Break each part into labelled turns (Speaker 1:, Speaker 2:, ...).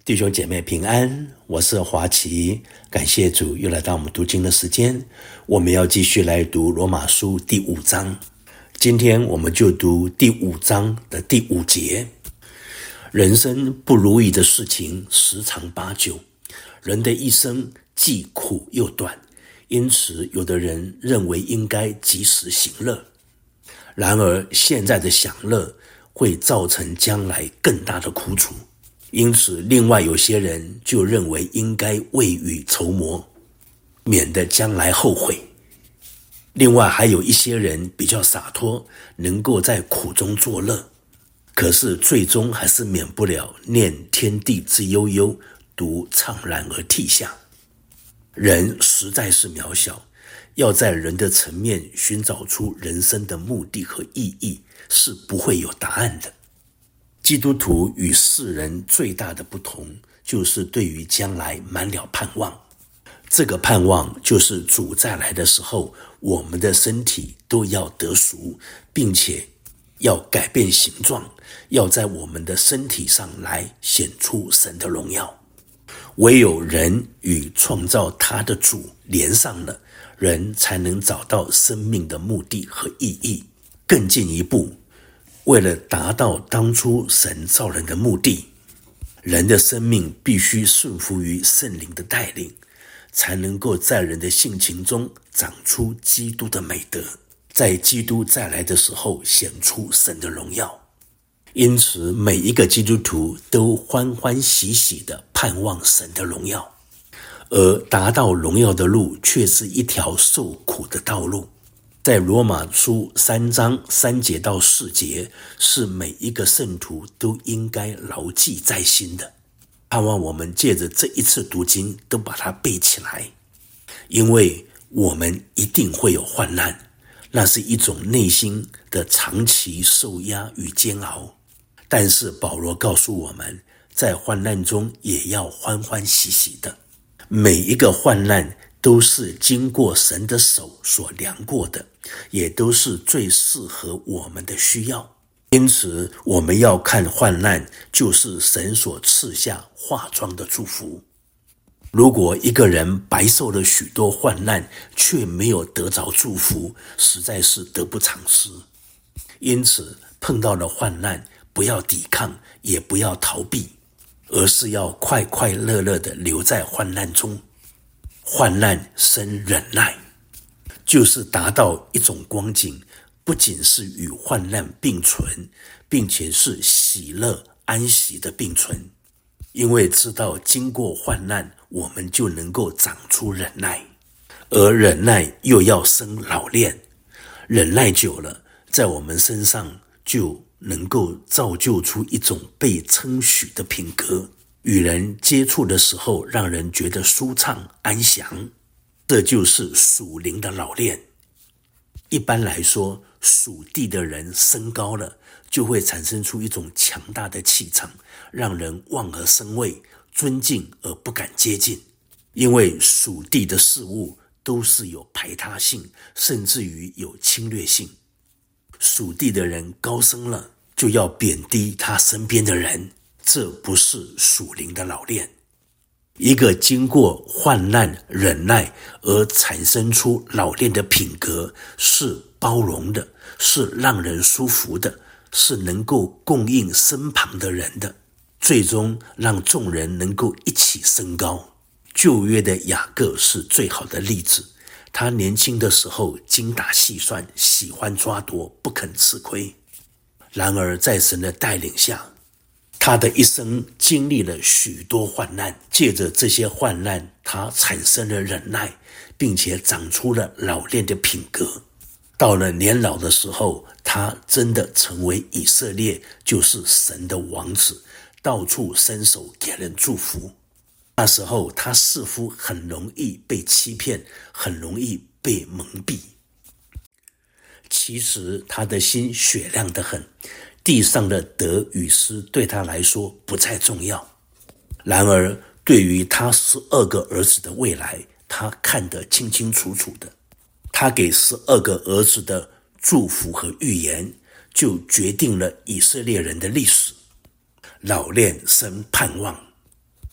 Speaker 1: 弟兄姐妹平安，我是华奇，感谢主又来到我们读经的时间。我们要继续来读罗马书第5章，今天我们就读第5章的第5节。人生不如意的事情十常八九，人的一生既苦又短，因此有的人认为应该及时行乐。然而现在的享乐会造成将来更大的苦楚，因此另外有些人就认为应该未雨绸缪，免得将来后悔。另外还有一些人比较洒脱，能够在苦中作乐，可是最终还是免不了念天地之悠悠，独怅然而涕下。人实在是渺小，要在人的层面寻找出人生的目的和意义，是不会有答案的。基督徒与世人最大的不同，就是对于将来满了盼望。这个盼望就是主再来的时候，我们的身体都要得赎，并且要改变形状，要在我们的身体上来显出神的荣耀。唯有人与创造他的主连上了，人才能找到生命的目的和意义。更进一步，为了达到当初神造人的目的，人的生命必须顺服于圣灵的带领，才能够在人的性情中长出基督的美德，在基督再来的时候显出神的荣耀。因此每一个基督徒都欢欢喜喜地盼望神的荣耀，而达到荣耀的路却是一条受苦的道路。在罗马书3章3节到4节，是每一个圣徒都应该牢记在心的。盼望我们借着这一次读经都把它背起来，因为我们一定会有患难，那是一种内心的长期受压与煎熬。但是保罗告诉我们，在患难中也要欢欢喜喜的。每一个患难都是经过神的手所量过的，也都是最适合我们的需要。因此我们要看患难就是神所赐下化妆的祝福。如果一个人白受了许多患难，却没有得着祝福，实在是得不偿失。因此碰到了患难，不要抵抗，也不要逃避，而是要快快乐乐地留在患难中。患难生忍耐，就是达到一种光景，不仅是与患难并存，并且是喜乐安息的并存。因为知道经过患难，我们就能够长出忍耐，而忍耐又要生老练。忍耐久了，在我们身上就能够造就出一种被称许的品格，与人接触的时候让人觉得舒畅安详，这就是属灵的老练。一般来说，属地的人升高了，就会产生出一种强大的气场，让人望而生畏，尊敬而不敢接近。因为属地的事物都是有排他性，甚至于有侵略性。属地的人高升了，就要贬低他身边的人，这不是属灵的老练。一个经过患难忍耐而产生出老练的品格，是包容的，是让人舒服的，是能够供应身旁的人的，最终让众人能够一起升高。旧约的雅各是最好的例子，他年轻的时候精打细算，喜欢抓夺，不肯吃亏。然而在神的带领下，他的一生经历了许多患难，借着这些患难，他产生了忍耐，并且长出了老练的品格。到了年老的时候，他真的成为以色列，就是神的王子，到处伸手给人祝福。那时候他似乎很容易被欺骗，很容易被蒙蔽。其实他的心雪亮得很，地上的得与失对他来说不再重要。然而对于他12个儿子的未来，他看得清清楚楚的。他给12个儿子的祝福和预言，就决定了以色列人的历史。老练生盼望，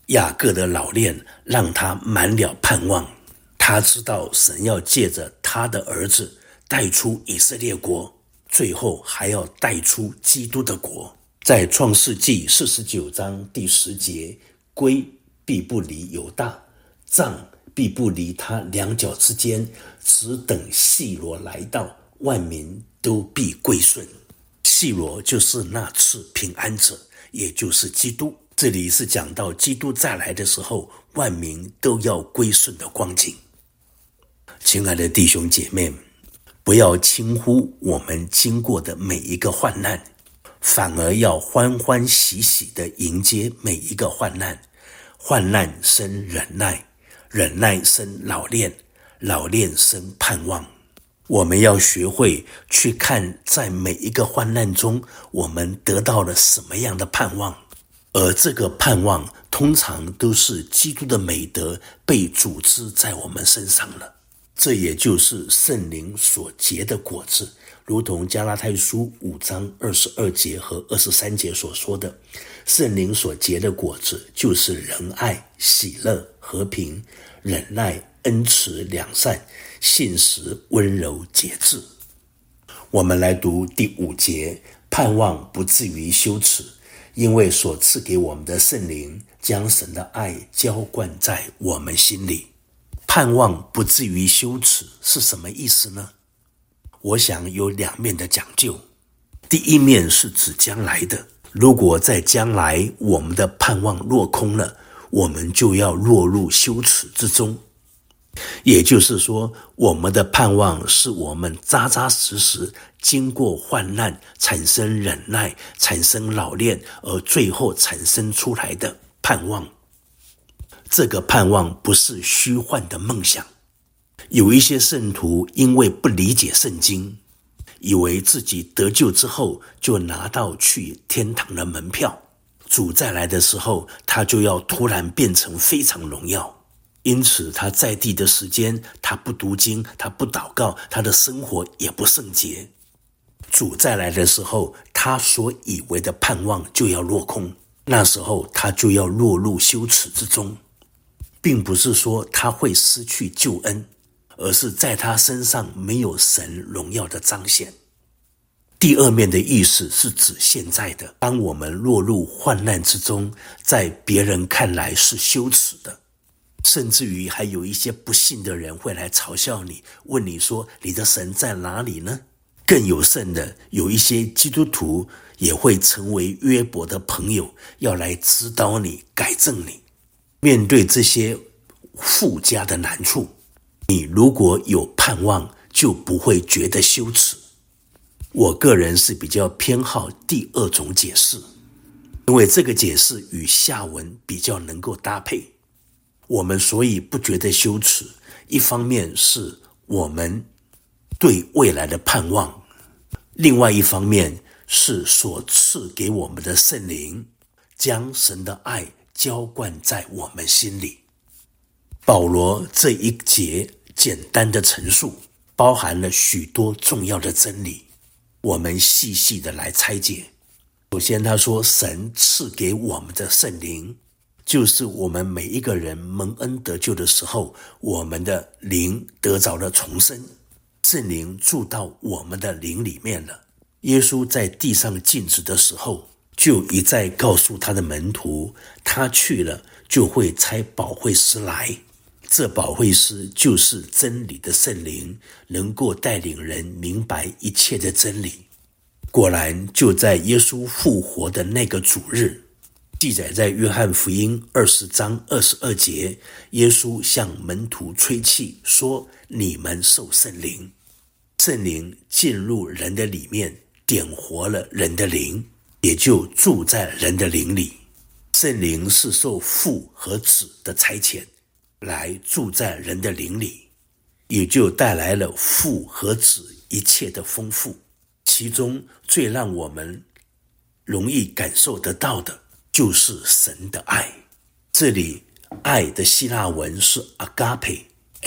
Speaker 1: 雅各的老练让他满了盼望，他知道神要借着他的儿子带出以色列国，最后还要带出基督的国。在创世纪49章第10节，龟必不离犹大，杖必不离他两脚之间，只等细罗来到，万民都必归顺。细罗就是那赐平安者，也就是基督。这里是讲到基督再来的时候，万民都要归顺的光景。亲爱的弟兄姐妹，不要轻忽我们经过的每一个患难，反而要欢欢喜喜地迎接每一个患难。患难生忍耐，忍耐生老练，老练生盼望。我们要学会去看在每一个患难中，我们得到了什么样的盼望，而这个盼望通常都是基督的美德被组织在我们身上了。这也就是圣灵所结的果子，如同加拉太书5章22节和23节所说的，圣灵所结的果子就是仁爱、喜乐、和平、忍耐、恩慈、良善、信实、温柔、节制。我们来读第5节，盼望不至于羞耻，因为所赐给我们的圣灵将神的爱浇灌在我们心里。盼望不至于羞耻是什么意思呢？我想有两面的讲究。第一面是指将来的，如果在将来我们的盼望落空了，我们就要落入羞耻之中。也就是说，我们的盼望是我们扎扎实实经过患难，产生忍耐，产生老练，而最后产生出来的盼望。这个盼望不是虚幻的梦想。有一些圣徒因为不理解圣经，以为自己得救之后就拿到去天堂的门票，主再来的时候他就要突然变成非常荣耀，因此他在地的时间他不读经，他不祷告，他的生活也不圣洁。主再来的时候，他所以为的盼望就要落空，那时候他就要落入羞耻之中。并不是说他会失去救恩，而是在他身上没有神荣耀的彰显。第二面的意思是指现在的，当我们落入患难之中，在别人看来是羞耻的，甚至于还有一些不信的人会来嘲笑你，问你说你的神在哪里呢？更有甚的，有一些基督徒也会成为约伯的朋友，要来指导你，改正你。面对这些附加的难处，你如果有盼望，就不会觉得羞耻。我个人是比较偏好第二种解释，因为这个解释与下文比较能够搭配。我们所以不觉得羞耻，一方面是我们对未来的盼望，另外一方面是所赐给我们的圣灵，将神的爱浇灌在我们心里。保罗这一节简单的陈述，包含了许多重要的真理，我们细细的来拆解。首先他说，神赐给我们的圣灵，就是我们每一个人蒙恩得救的时候，我们的灵得着了重生，圣灵住到我们的灵里面了。耶稣在地上尽职的时候，就一再告诉他的门徒，他去了就会差保惠师来，这保惠师就是真理的圣灵，能够带领人明白一切的真理。果然就在耶稣复活的那个主日，记载在约翰福音20章22节，耶稣向门徒吹气说，你们受圣灵。圣灵进入人的里面，点活了人的灵，也就住在人的灵里。圣灵是受父和子的差遣，来住在人的灵里，也就带来了父和子一切的丰富。其中最让我们容易感受得到的，就是神的爱。这里爱的希腊文是 agape，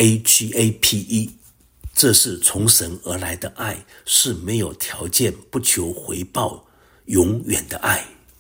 Speaker 1: A-G-A-P-E， 这是从神而来的爱，是没有条件、不求回报、永远的爱。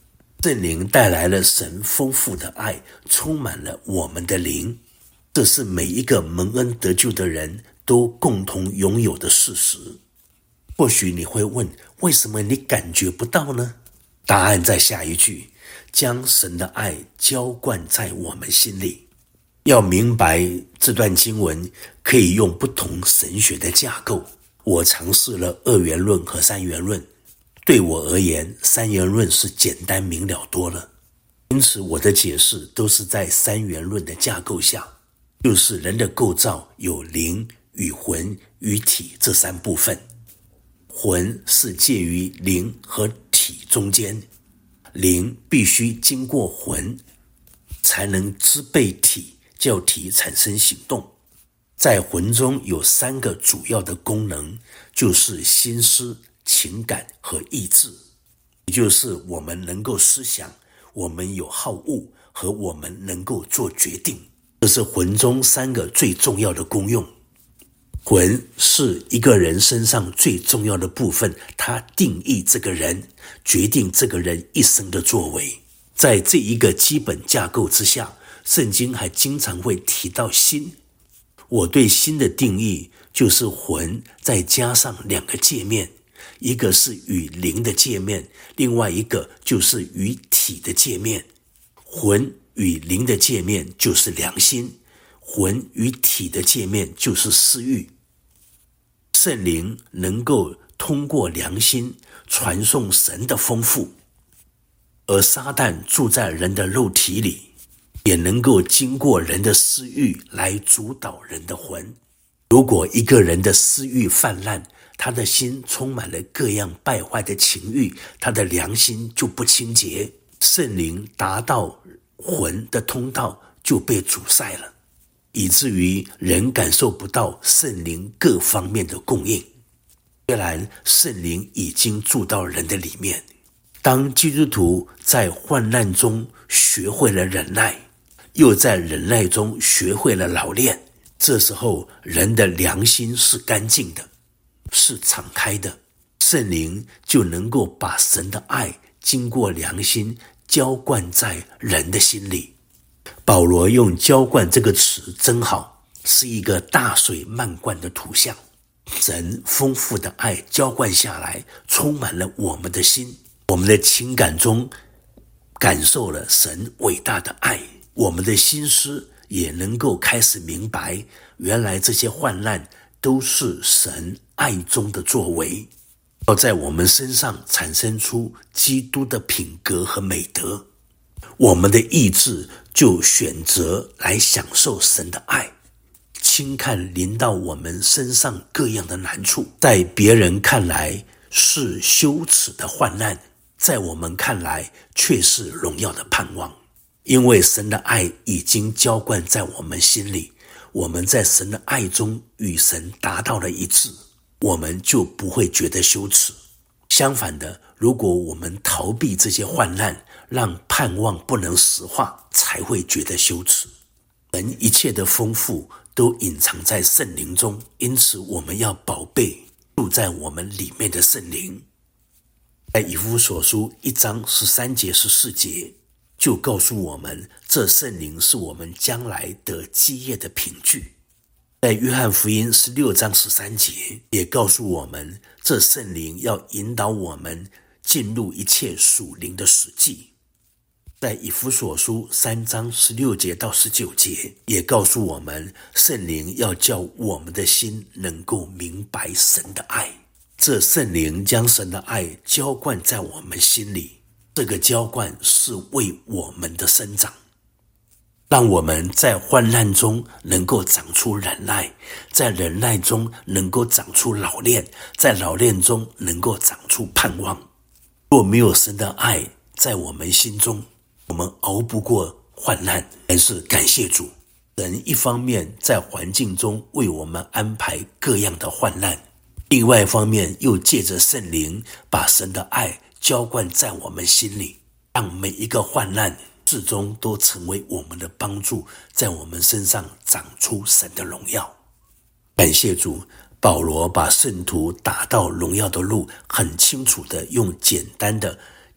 Speaker 1: 圣灵带来了神丰富的爱，充满了我们的灵。这是每一个蒙恩得救的人都共同拥有的事实。或许你会问，为什么你感觉不到呢？答案在下一句，将神的爱浇灌在我们心里。要明白这段经文可以用不同神学的架构。我尝试了二元论和三元论，对我而言，三元论是简单明了多了，因此我的解释都是在三元论的架构下，就是人的构造有灵与魂与体这三部分。魂是介于灵和体中间，灵必须经过魂才能支配体，叫体产生行动。在魂中有三个主要的功能，就是心思、情感和意志，也就是我们能够思想，我们有好恶，和我们能够做决定。这是魂中三个最重要的功用。魂是一个人身上最重要的部分，它定义这个人，决定这个人一生的作为。在这一个基本架构之下，圣经还经常会提到心。我对心的定义就是魂再加上两个界面，一个是与灵的界面，另外一个就是与体的界面。魂与灵的界面就是良心，魂与体的界面就是私欲。圣灵能够通过良心传送神的丰富，而撒旦住在人的肉体里，也能够经过人的私欲来主导人的魂。如果一个人的私欲泛滥，他的心充满了各样败坏的情欲，他的良心就不清洁，圣灵达到魂的通道就被阻塞了，以至于人感受不到圣灵各方面的供应。虽然圣灵已经住到人的里面，当基督徒在患难中学会了忍耐，又在忍耐中学会了老练，这时候人的良心是干净的，是敞开的，圣灵就能够把神的爱经过良心浇灌在人的心里。保罗用浇灌这个词真好，是一个大水漫灌的图像。神丰富的爱浇灌下来，充满了我们的心，我们的情感中感受了神伟大的爱，我们的心思也能够开始明白，原来这些患难都是神爱中的作为，要在我们身上产生出基督的品格和美德。我们的意志就选择来享受神的爱，轻看临到我们身上各样的难处，在别人看来是羞耻的患难，在我们看来却是荣耀的盼望。因为神的爱已经浇灌在我们心里，我们在神的爱中与神达到了一致，我们就不会觉得羞耻。相反的，如果我们逃避这些患难，让盼望不能实化，才会觉得羞耻。神一切的丰富都隐藏在圣灵中，因此我们要宝贝住在我们里面的圣灵。在以弗所书1章13节14节就告诉我们，这圣灵是我们将来得基业的凭据。在约翰福音16章13节也告诉我们，这圣灵要引导我们进入一切属灵的实际。在以弗所书3章16节到19节也告诉我们，圣灵要叫我们的心能够明白神的爱。这圣灵将神的爱浇灌在我们心里，这个浇灌是为我们的生长，让我们在患难中能够长出忍耐，在忍耐中能够长出老练，在老练中能够长出盼望。若没有神的爱在我们心中，我们熬不过患难。但是感谢主，神一方面在环境中为我们安排各样的患难，另外一方面又借着圣灵把神的爱浇灌在我们心里，让每一个患难最终都成为我们的帮助，在我们身上长出神的荣耀。感谢主，保罗把圣徒打到荣耀的路很清楚的用简单的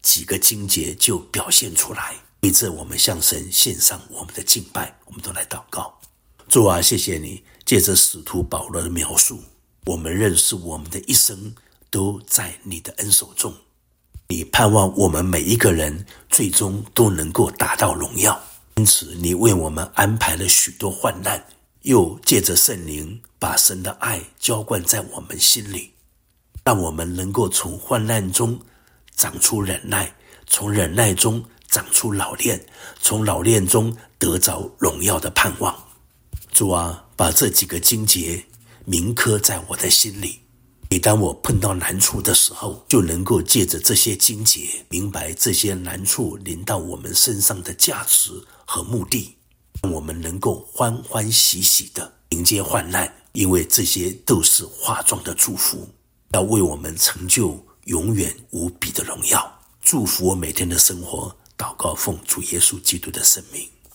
Speaker 1: 几个经节就表现出来。为这我们向神献上我们的敬拜，我们都来祷告。主啊，谢谢你借着使徒保罗的描述，我们认识我们的一生都在你的恩手中。你盼望我们每一个人最终都能够达到荣耀，因此你为我们安排了许多患难，又借着圣灵把神的爱浇灌在我们心里，让我们能够从患难中长出忍耐，从忍耐中长出老练，从老练中得着荣耀的盼望。主啊，把这几个经节铭刻在我的心里，每当我碰到难处的时候，就能够借着这些经节明白这些难处临到我们身上的价值和目的，让我们能够欢欢喜喜的迎接患难，因为这些都是化妆的祝福，要为我们成就永远无比的荣耀。祝福我每天的生活，祷告奉主耶稣基督的圣名。